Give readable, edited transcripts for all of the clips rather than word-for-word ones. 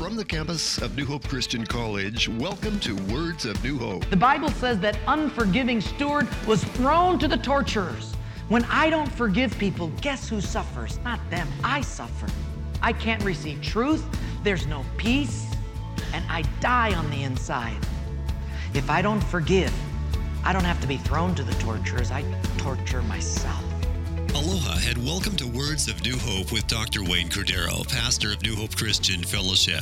From the campus of New Hope Christian College, welcome to Words of New Hope. The Bible says that unforgiving steward was thrown to the torturers. When I don't forgive people, guess who suffers? Not them, I suffer. I can't receive truth, there's no peace, and I die on the inside. If I don't forgive, I don't have to be thrown to the torturers, I torture myself. Aloha and welcome to Words of New Hope with Dr. Wayne Cordero, pastor of New Hope Christian Fellowship.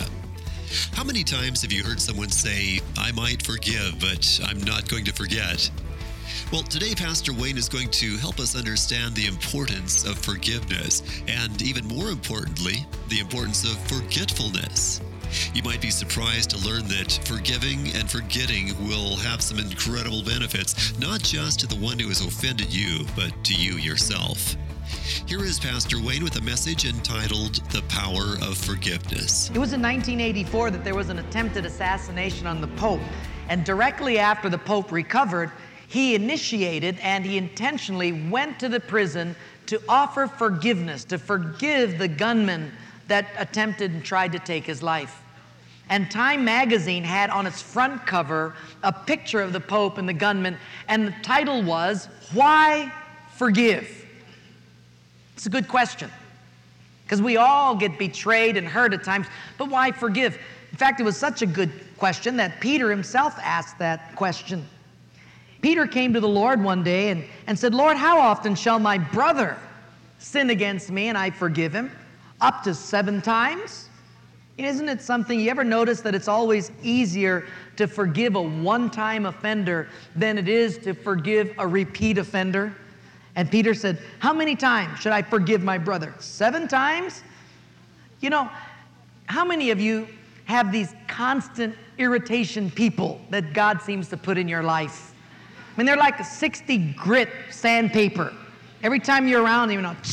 How many times have you heard someone say, I might forgive, but I'm not going to forget? Well, today Pastor Wayne is going to help us understand the importance of forgiveness and, even more importantly, the importance of forgetfulness. You might be surprised to learn that forgiving and forgetting will have some incredible benefits, not just to the one who has offended you, but to you yourself. Here is Pastor Wayne with a message entitled, The Power of Forgiveness. It was in 1984 that there was an attempted assassination on the Pope, and directly after the Pope recovered, he initiated and he intentionally went to the prison to offer forgiveness, to forgive the gunman that attempted and tried to take his life. And Time magazine had on its front cover a picture of the Pope and the gunman, and the title was, Why Forgive? It's a good question, because we all get betrayed and hurt at times, but why forgive? In fact, it was such a good question that Peter himself asked that question. Peter came to the Lord one day and said, Lord, how often shall my brother sin against me and I forgive him? Up to 7 times? Isn't it something, you ever notice that it's always easier to forgive a one-time offender than it is to forgive a repeat offender? And Peter said, how many times should I forgive my brother? 7 times? You know, how many of you have these constant irritation people that God seems to put in your life? I mean, they're like a 60 grit sandpaper. Every time you're around them, you know,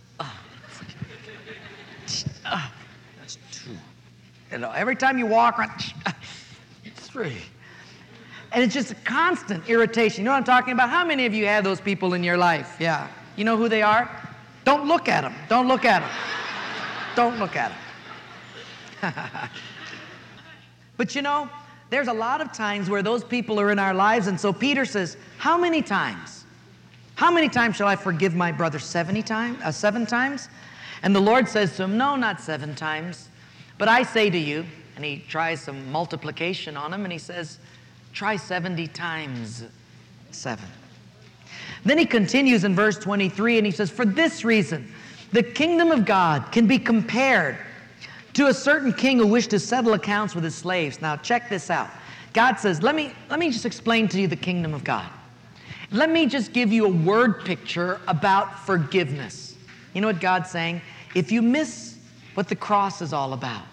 that's 2. You know, every time you walk around, 3. And it's just a constant irritation. You know what I'm talking about? How many of you have those people in your life? Yeah. You know who they are? Don't look at them. Don't look at them. Don't look at them. But you know, there's a lot of times where those people are in our lives, and so Peter says, how many times? How many times shall I forgive my brother? 7 times? And the Lord says to him, no, not 7 times. But I say to you, and he tries some multiplication on him, and he says, try 70 times 7. Then he continues in verse 23, and he says, for this reason, the kingdom of God can be compared to a certain king who wished to settle accounts with his slaves. Now, check this out. God says, let me just explain to you the kingdom of God. Let me just give you a word picture about forgiveness. You know what God's saying? If you miss what the cross is all about,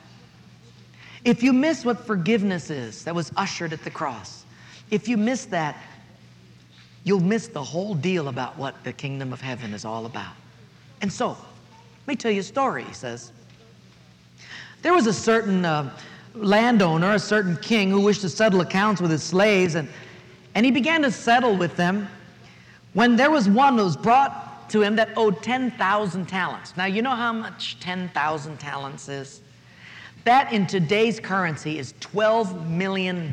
if you miss what forgiveness is that was ushered at the cross, if you miss that, you'll miss the whole deal about what the kingdom of heaven is all about. And so, let me tell you a story, he says. There was a certain landowner, a certain king who wished to settle accounts with his slaves, and he began to settle with them when there was one who was brought to him that owed 10,000 talents. Now, you know how much 10,000 talents is? That in today's currency is $12 million.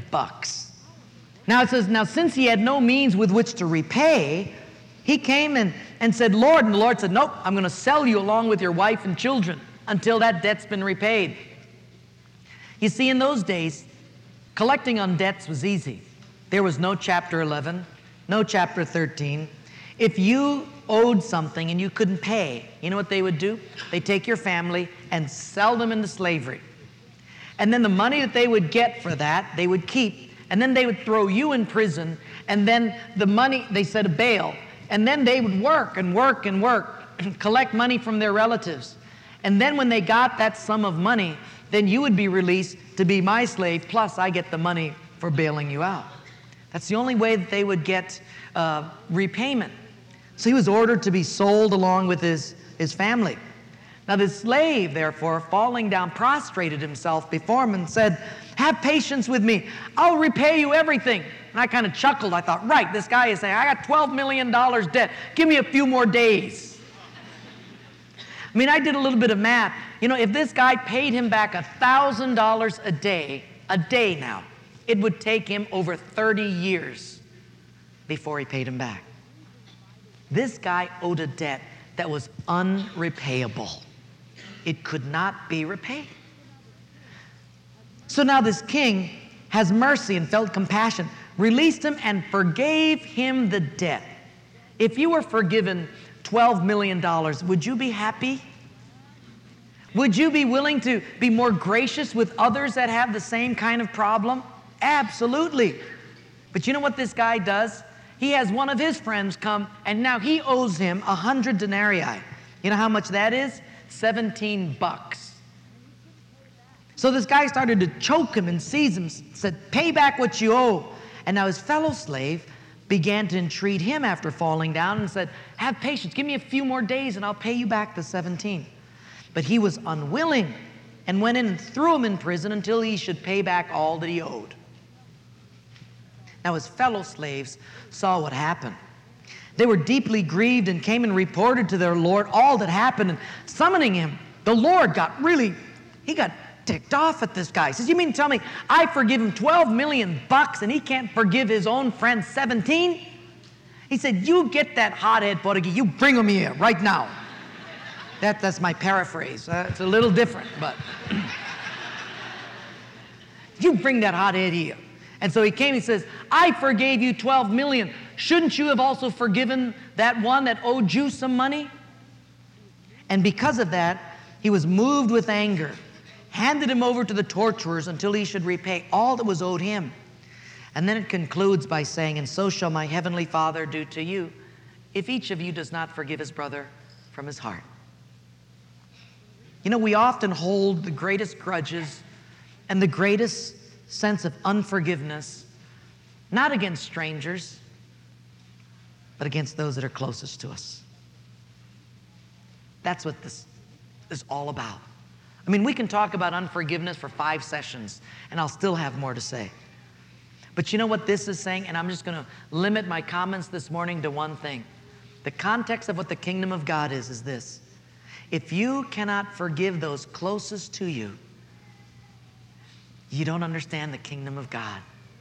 Now it says, now since he had no means with which to repay, he came and said, Lord, and the Lord said, nope, I'm going to sell you along with your wife and children until that debt's been repaid. You see, in those days, collecting on debts was easy. There was no Chapter 11, no Chapter 13. If you owed something and you couldn't pay, you know what they would do? They'd take your family and sell them into slavery. And then the money that they would get for that, they would keep. And then they would throw you in prison. And then the money, they set a bail. And then they would work and work and work and collect money from their relatives. And then when they got that sum of money, then you would be released to be my slave, plus I get the money for bailing you out. That's the only way that they would get repayment. So he was ordered to be sold along with his family. Now the slave, therefore, falling down, prostrated himself before him and said, have patience with me. I'll repay you everything. And I kind of chuckled. I thought, right, this guy is saying, I got $12 million debt. Give me a few more days. I mean, I did a little bit of math. You know, if this guy paid him back $1,000 a day now, it would take him over 30 years before he paid him back. This guy owed a debt that was unrepayable. It could not be repaid. So now this king has mercy and felt compassion, released him and forgave him the debt. If you were forgiven $12 million, would you be happy? Would you be willing to be more gracious with others that have the same kind of problem? Absolutely. But you know what this guy does? He has one of his friends come, and now he owes him 100 denarii. You know how much that is? $17. So this guy started to choke him and seize him, said, pay back what you owe. And now his fellow slave began to entreat him after falling down and said, have patience, give me a few more days and I'll pay you back the 17. But he was unwilling and went in and threw him in prison until he should pay back all that he owed. Now his fellow slaves saw what happened. They were deeply grieved and came and reported to their Lord all that happened. And summoning him, the Lord got ticked off at this guy. He says, you mean to tell me I forgive him $12 million and he can't forgive his own friend 17? He said, you get that hothead Portuguese, you bring him here right now. That's my paraphrase. It's a little different, but you bring that hothead here. And so he came, he says, I forgave you 12 million. Shouldn't you have also forgiven that one that owed you some money? And because of that, he was moved with anger, handed him over to the torturers until he should repay all that was owed him. And then it concludes by saying, and so shall my heavenly Father do to you, if each of you does not forgive his brother from his heart. You know, we often hold the greatest grudges and the greatest sense of unforgiveness, not against strangers, but against those that are closest to us. That's what this is all about. I mean, we can talk about unforgiveness for 5 sessions, and I'll still have more to say. But you know what this is saying? And I'm just going to limit my comments this morning to one thing. The context of what the kingdom of God is this. If you cannot forgive those closest to you, you don't understand the kingdom of God.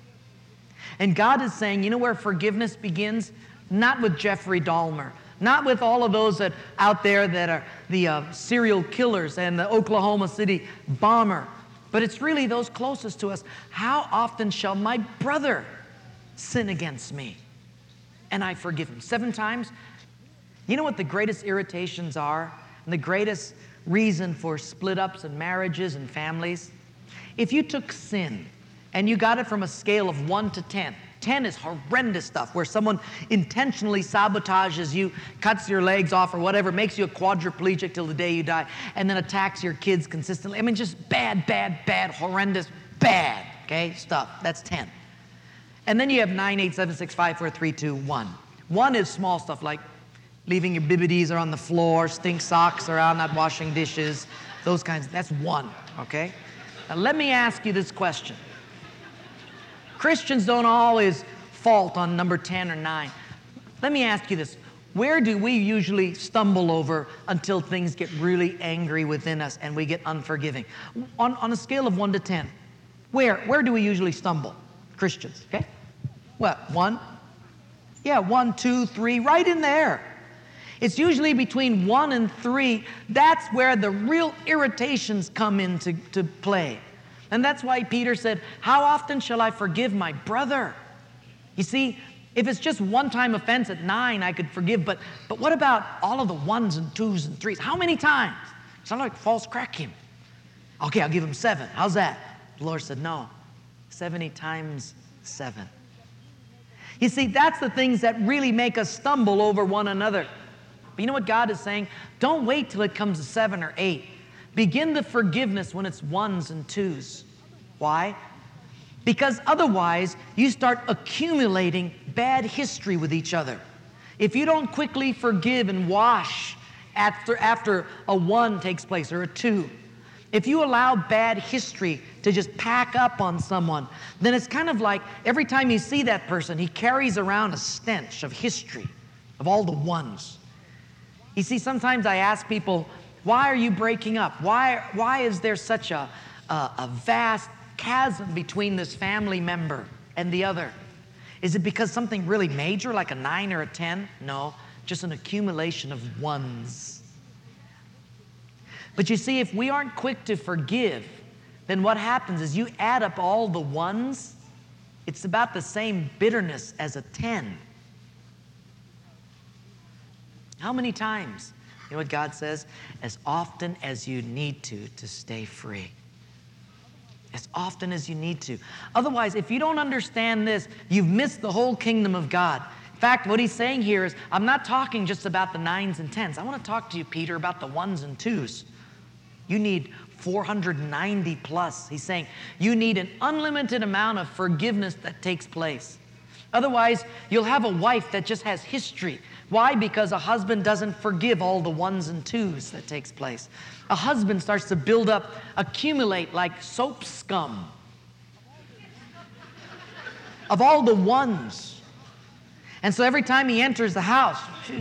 And God is saying, you know where forgiveness begins? Not with Jeffrey Dahmer, not with all of those that out there that are the serial killers and the Oklahoma City bomber, but it's really those closest to us. How often shall my brother sin against me and I forgive him? 7 times? You know what the greatest irritations are and the greatest reason for split-ups and marriages and families? If you took sin and you got it from a scale of 1 to 10, 10 is horrendous stuff where someone intentionally sabotages you, cuts your legs off or whatever, makes you a quadriplegic till the day you die, and then attacks your kids consistently. I mean, just bad, horrendous, bad, okay, stuff. That's 10. And then you have 9, 8, 7, 6, 5, 4, 3, 2, 1. 1 is small stuff like leaving your bibbities on the floor, stink socks around, not washing dishes, those kinds. That's 1, okay? Now let me ask you this question. Christians don't always fault on number 10 or 9. Let me ask you this. Where do we usually stumble over until things get really angry within us and we get unforgiving? On a scale of 1 to 10, where do we usually stumble? Christians, okay? What, 1? Yeah, 1, 2, 3, right in there. It's usually between 1 and 3. That's where the real irritations come into play. And that's why Peter said, how often shall I forgive my brother? You see, if it's just one-time offense at 9, I could forgive, but what about all of the 1s and 2s and 3s? How many times? Sound like false crack him. Okay, I'll give him 7. How's that? The Lord said, no, 70 times 7. You see, that's the things that really make us stumble over one another. But you know what God is saying? Don't wait till it comes to 7 or 8. Begin the forgiveness when it's 1s and 2s. Why? Because otherwise, you start accumulating bad history with each other. If you don't quickly forgive and wash after a 1 takes place or a 2, if you allow bad history to just pack up on someone, then it's kind of like every time you see that person, he carries around a stench of history, of all the 1s. You see, sometimes I ask people, Why are you breaking up? Why is there such a vast chasm between this family member and the other? Is it because something really major, like a 9 or a 10? No, just an accumulation of ones. But you see, if we aren't quick to forgive, then what happens is you add up all the ones, it's about the same bitterness as a 10. How many times? You know what God says? As often as you need to stay free. As often as you need to. Otherwise, if you don't understand this, you've missed the whole kingdom of God. In fact, what he's saying here is, I'm not talking just about the 9s and 10s. I want to talk to you, Peter, about the 1s and 2s. You need 490 plus. He's saying you need an unlimited amount of forgiveness that takes place. Otherwise, you'll have a wife that just has history. Why? Because a husband doesn't forgive all the 1s and 2s that takes place. A husband starts to build up, accumulate like soap scum of all the 1s. And so every time he enters the house,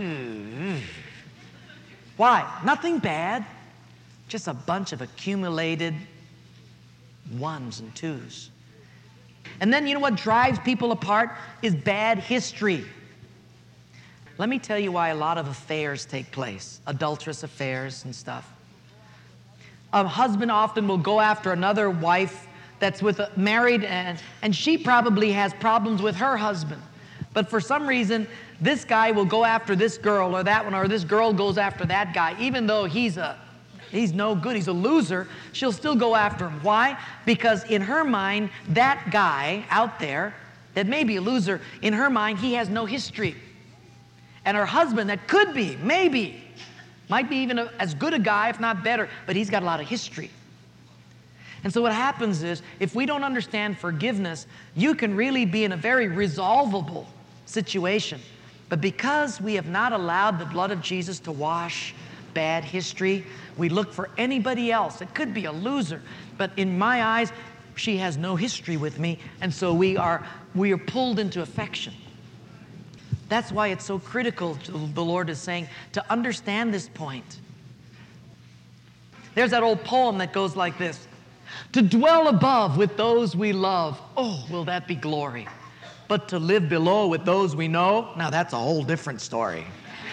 why? Nothing bad, just a bunch of accumulated 1s and 2s. And then you know what drives people apart is bad history. Let me tell you why a lot of affairs take place, adulterous affairs and stuff. A husband often will go after another wife that's married, and she probably has problems with her husband. But for some reason, this guy will go after this girl or that one, or this girl goes after that guy. Even though he's no good, he's a loser, she'll still go after him. Why? Because in her mind, that guy out there that may be a loser, in her mind, he has no history. And her husband that could be, maybe, might be even as good a guy, if not better, but he's got a lot of history. And so what happens is, if we don't understand forgiveness, you can really be in a very resolvable situation. But because we have not allowed the blood of Jesus to wash bad history, we look for anybody else. It could be a loser, but in my eyes, she has no history with me, and so we are pulled into affection. That's why it's so critical, the Lord is saying, to understand this point. There's that old poem that goes like this: to dwell above with those we love, oh, will that be glory. But to live below with those we know, now that's a whole different story.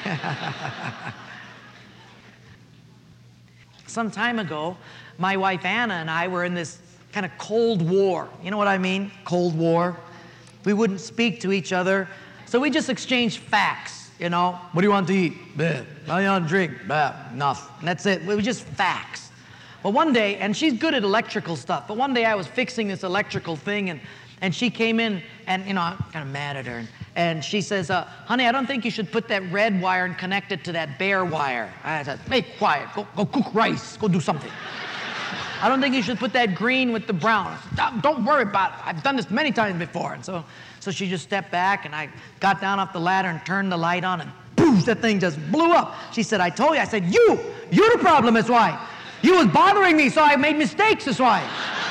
Some time ago, my wife Anna and I were in this kind of Cold War. You know what I mean? Cold War. We wouldn't speak to each other. So we just exchanged facts, you know. What do you want to eat? Bleh. What do you want to drink? Bleh. Enough. And that's it. We were just facts. But one day, and she's good at electrical stuff, but one day I was fixing this electrical thing, and she came in, and, you know, I'm kind of mad at her. And she says, honey, I don't think you should put that red wire and connect it to that bare wire. I said, hey, quiet. Go cook rice. Go do something. I don't think you should put that green with the brown. I said, don't worry about it. I've done this many times before. And so she just stepped back, and I got down off the ladder and turned the light on, and poof, that thing just blew up. She said, I told you. I said, you're the problem, that's why. You was bothering me, so I made mistakes, that's why.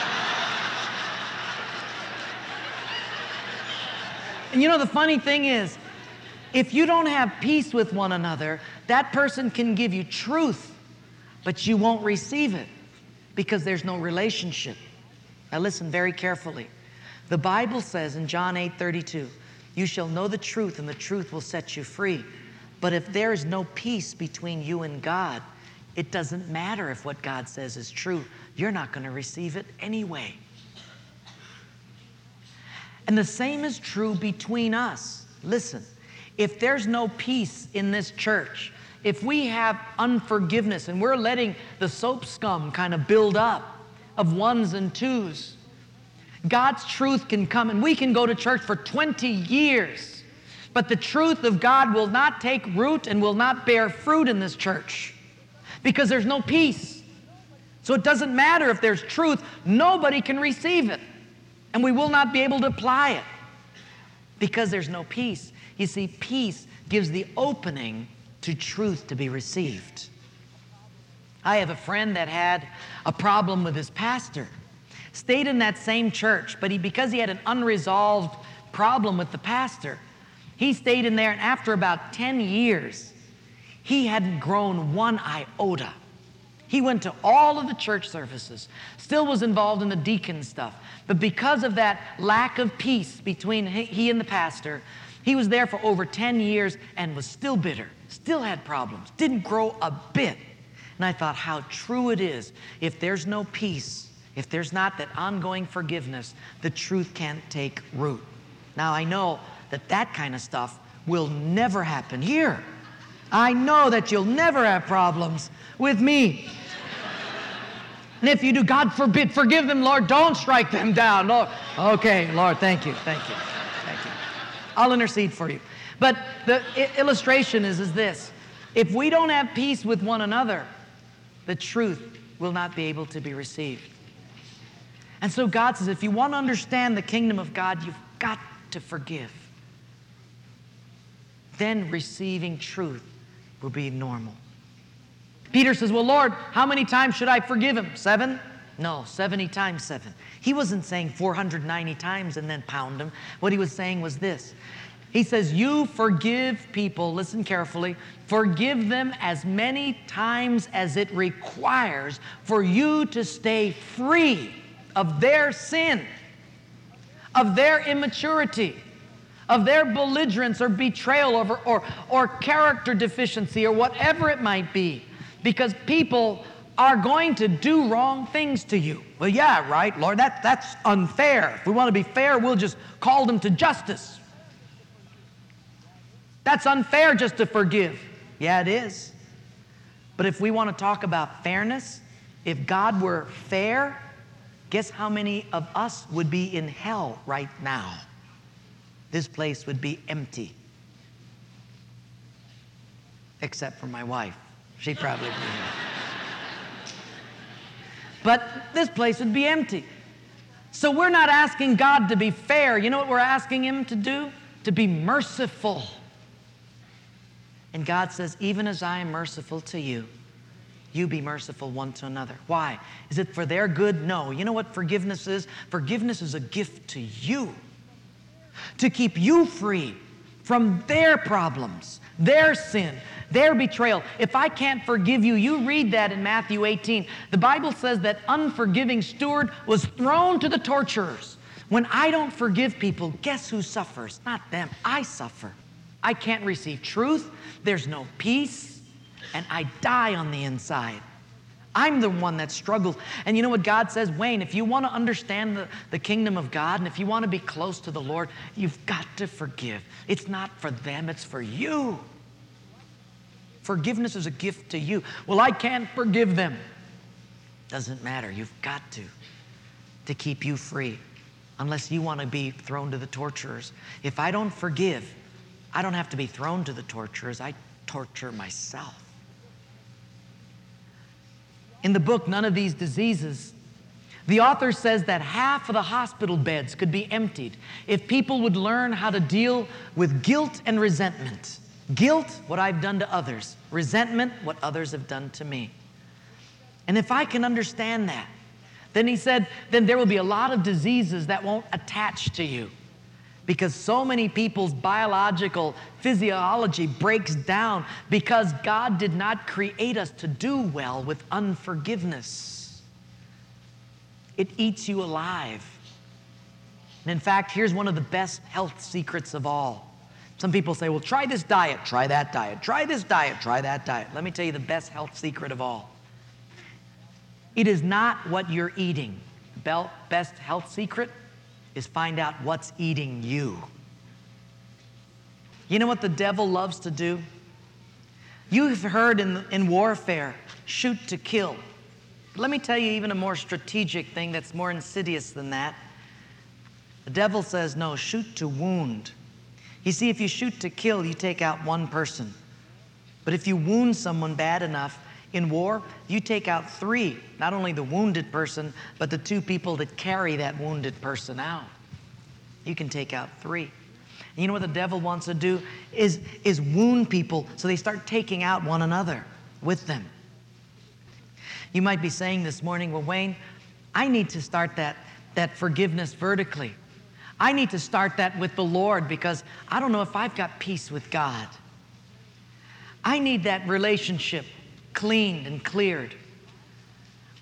And you know, the funny thing is, if you don't have peace with one another, that person can give you truth, but you won't receive it because there's no relationship. Now listen very carefully. The Bible says in John 8:32, you shall know the truth, and the truth will set you free. But if there is no peace between you and God, it doesn't matter if what God says is true. You're not going to receive it anyway. And the same is true between us. Listen, if there's no peace in this church, if we have unforgiveness and we're letting the soap scum kind of build up of 1s and 2s, God's truth can come, and we can go to church for 20 years, but the truth of God will not take root and will not bear fruit in this church because there's no peace. So it doesn't matter if there's truth, nobody can receive it, and we will not be able to apply it because there's no peace. You see, peace gives the opening to truth to be received. I have a friend that had a problem with his pastor. Stayed in that same church, but because he had an unresolved problem with the pastor, he stayed in there, and after about 10 years, he hadn't grown one iota. He went to all of the church services, still was involved in the deacon stuff. But because of that lack of peace between he and the pastor, he was there for over 10 years and was still bitter, still had problems, didn't grow a bit. And I thought how true it is. If there's no peace, if there's not that ongoing forgiveness, the truth can't take root. Now I know that kind of stuff will never happen here. I know that you'll never have problems with me. And if you do, God forbid, forgive them, Lord. Don't strike them down, Lord. Okay, Lord, thank you. I'll intercede for you. But the illustration is this. If we don't have peace with one another, the truth will not be able to be received. And so God says, if you want to understand the kingdom of God, you've got to forgive. Then receiving truth will be normal. Peter says, well, Lord, how many times should I forgive him? 7? No, 70 times 7. He wasn't saying 490 times and then pound him. What he was saying was this. He says, you forgive people, listen carefully, forgive them as many times as it requires for you to stay free of their sin, of their immaturity, of their belligerence or betrayal or character deficiency or whatever it might be. Because people are going to do wrong things to you. Well, yeah, right, Lord, that's unfair. If we want to be fair, we'll just call them to justice. That's unfair just to forgive. Yeah, it is. But if we want to talk about fairness, if God were fair, guess how many of us would be in hell right now? This place would be empty. Except for my wife. She'd probably be here. But this place would be empty. So we're not asking God to be fair. You know what we're asking Him to do? To be merciful. And God says, even as I am merciful to you, you be merciful one to another. Why? Is it for their good? No. You know what forgiveness is? Forgiveness is a gift to you. To keep you free from their problems, their sin, their betrayal. If I can't forgive you, you read that in Matthew 18. The Bible says that unforgiving steward was thrown to the torturers. When I don't forgive people, guess who suffers? Not them. I suffer. I can't receive truth. There's no peace. And I die on the inside. I'm the one that struggles. And you know what God says? Wayne, if you want to understand the kingdom of God and if you want to be close to the Lord, you've got to forgive. It's not for them, it's for you. Forgiveness is a gift to you. Well, I can't forgive them. Doesn't matter. You've got to keep you free unless you want to be thrown to the torturers. If I don't forgive, I don't have to be thrown to the torturers. I torture myself. In the book, None of These Diseases, the author says that half of the hospital beds could be emptied if people would learn how to deal with guilt and resentment. Guilt, what I've done to others. Resentment, what others have done to me. And if I can understand that, then he said, then there will be a lot of diseases that won't attach to you. Because so many people's biological physiology breaks down because God did not create us to do well with unforgiveness. It eats you alive. And in fact, here's one of the best health secrets of all. Some people say, well, try this diet, try that diet, try this diet, try that diet. Let me tell you the best health secret of all. It is not what you're eating. The best health secret is find out what's eating you. You know what the devil loves to do? You've heard in warfare, shoot to kill. Let me tell you even a more strategic thing that's more insidious than that. The devil says, no, shoot to wound. You see, if you shoot to kill, you take out one person. But if you wound someone bad enough, in war, you take out 3, not only the wounded person, but the 2 people that carry that wounded person out. You can take out 3. And you know what the devil wants to do is wound people so they start taking out one another with them. You might be saying this morning, well, Wayne, I need to start that forgiveness vertically. I need to start that with the Lord because I don't know if I've got peace with God. I need that relationship cleaned and cleared.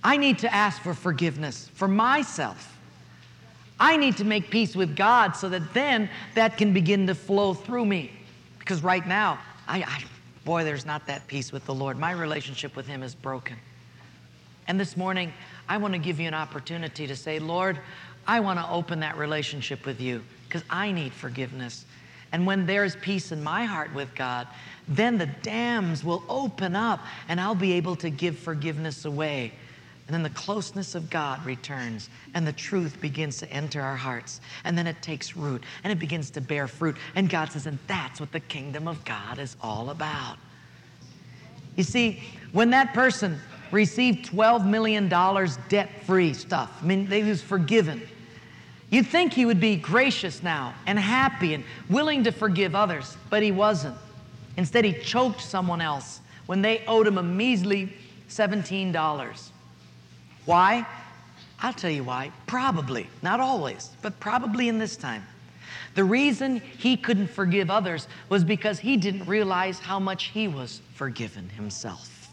I need to ask for forgiveness for myself. I need to make peace with God so that then that can begin to flow through me. Because right now, boy, there's not that peace with the Lord. My relationship with Him is broken. And this morning, I want to give you an opportunity to say, Lord, I want to open that relationship with you because I need forgiveness. And when there's peace in my heart with God, then the dams will open up and I'll be able to give forgiveness away. And then the closeness of God returns and the truth begins to enter our hearts. And then it takes root and it begins to bear fruit. And God says, and that's what the kingdom of God is all about. You see, when that person received $12 million debt-free stuff, I mean, he was forgiven. You'd think he would be gracious now and happy and willing to forgive others, but he wasn't. Instead, he choked someone else when they owed him a measly $17. Why? I'll tell you why. Probably, not always, but probably in this time. The reason he couldn't forgive others was because he didn't realize how much he was forgiven himself.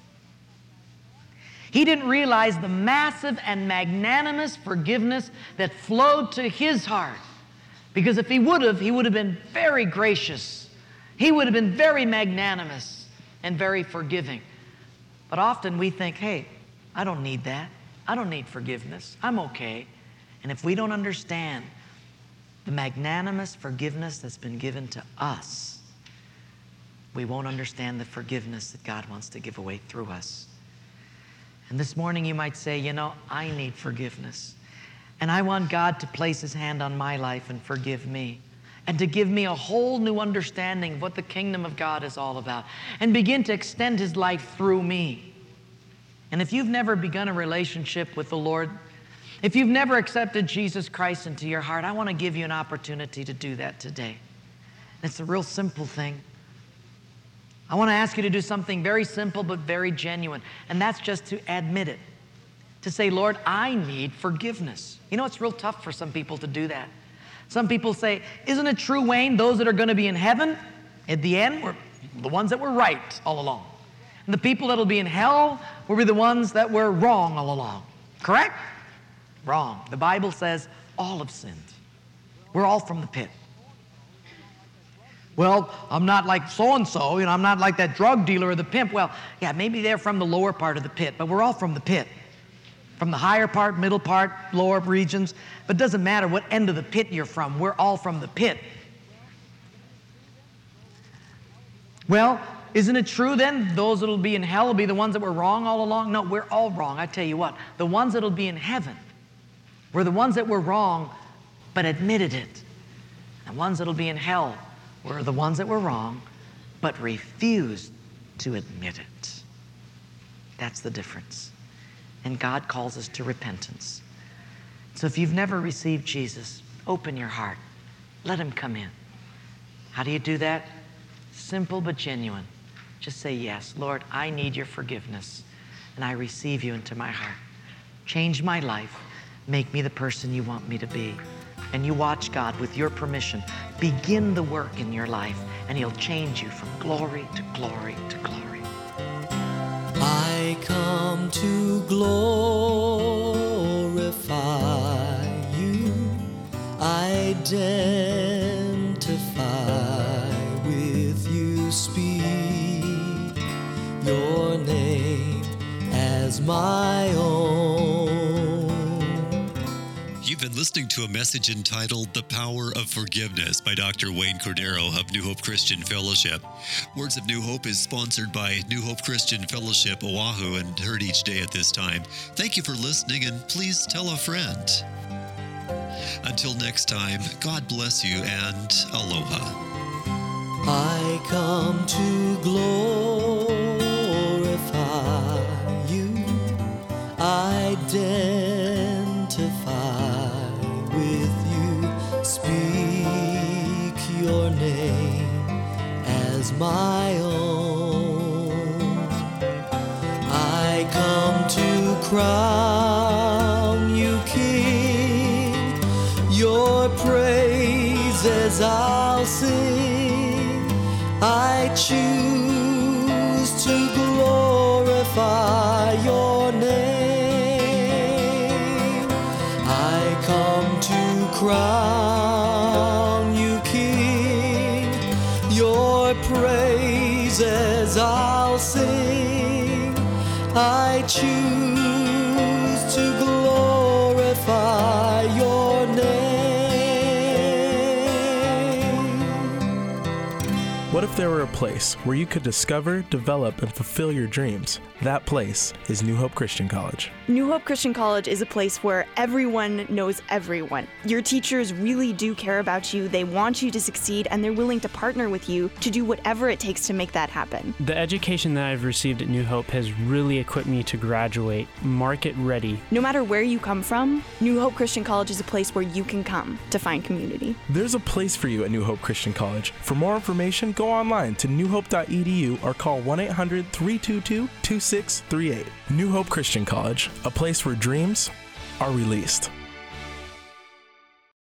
He didn't realize the massive and magnanimous forgiveness that flowed to his heart. Because if he would have been very gracious. He would have been very magnanimous and very forgiving. But often we think, hey, I don't need that. I don't need forgiveness. I'm okay. And if we don't understand the magnanimous forgiveness that's been given to us, we won't understand the forgiveness that God wants to give away through us. And this morning you might say, I need forgiveness. And I want God to place His hand on my life and forgive me. And to give me a whole new understanding of what the kingdom of God is all about. And begin to extend His life through me. And if you've never begun a relationship with the Lord, if you've never accepted Jesus Christ into your heart, I want to give you an opportunity to do that today. And it's a real simple thing. I want to ask you to do something very simple but very genuine, and that's just to admit it. To say, Lord, I need forgiveness. It's real tough for some people to do that. Some people say, isn't it true, Wayne, those that are going to be in heaven at the end were the ones that were right all along. And the people that will be in hell will be the ones that were wrong all along. Correct? Wrong. The Bible says all have sinned. We're all from the pit. Well, I'm not like so-and-so, I'm not like that drug dealer or the pimp. Well, yeah, maybe they're from the lower part of the pit, but we're all from the pit. From the higher part, middle part, lower regions. But it doesn't matter what end of the pit you're from. We're all from the pit. Well, isn't it true then those that will be in hell will be the ones that were wrong all along? No, we're all wrong. I tell you what, the ones that will be in heaven were the ones that were wrong but admitted it. The ones that will be in hell were the ones that were wrong but refused to admit it. That's the difference. And God calls us to repentance. So if you've never received Jesus, open your heart. Let Him come in. How do you do that? Simple but genuine. Just say, yes, Lord, I need your forgiveness, and I receive you into my heart. Change my life. Make me the person you want me to be. And you watch God, with your permission, begin the work in your life, and He'll change you from glory to glory to glory. I come to glorify you, identify with you, speak your name as my own. You've been listening to a message entitled The Power of Forgiveness by Dr. Wayne Cordero of New Hope Christian Fellowship. Words of New Hope is sponsored by New Hope Christian Fellowship Oahu and heard each day at this time. Thank you for listening, and please tell a friend. Until next time, God bless you and aloha. I come to glorify you, identify with you, speak your name as my own. I come to crown you King, your praises I'll sing. I choose to glorify your name. crown you King. Your praises I'll sing. I choose to glorify your name. What if there were a place where you could discover, develop, and fulfill your dreams? That place is New Hope Christian College. New Hope Christian College is a place where everyone knows everyone. Your teachers really do care about you, they want you to succeed, and they're willing to partner with you to do whatever it takes to make that happen. The education that I've received at New Hope has really equipped me to graduate market ready. No matter where you come from, New Hope Christian College is a place where you can come to find community. There's a place for you at New Hope Christian College. For more information, go online to newhope.edu or call 1-800-322-2638. New Hope Christian College, a place where dreams are released.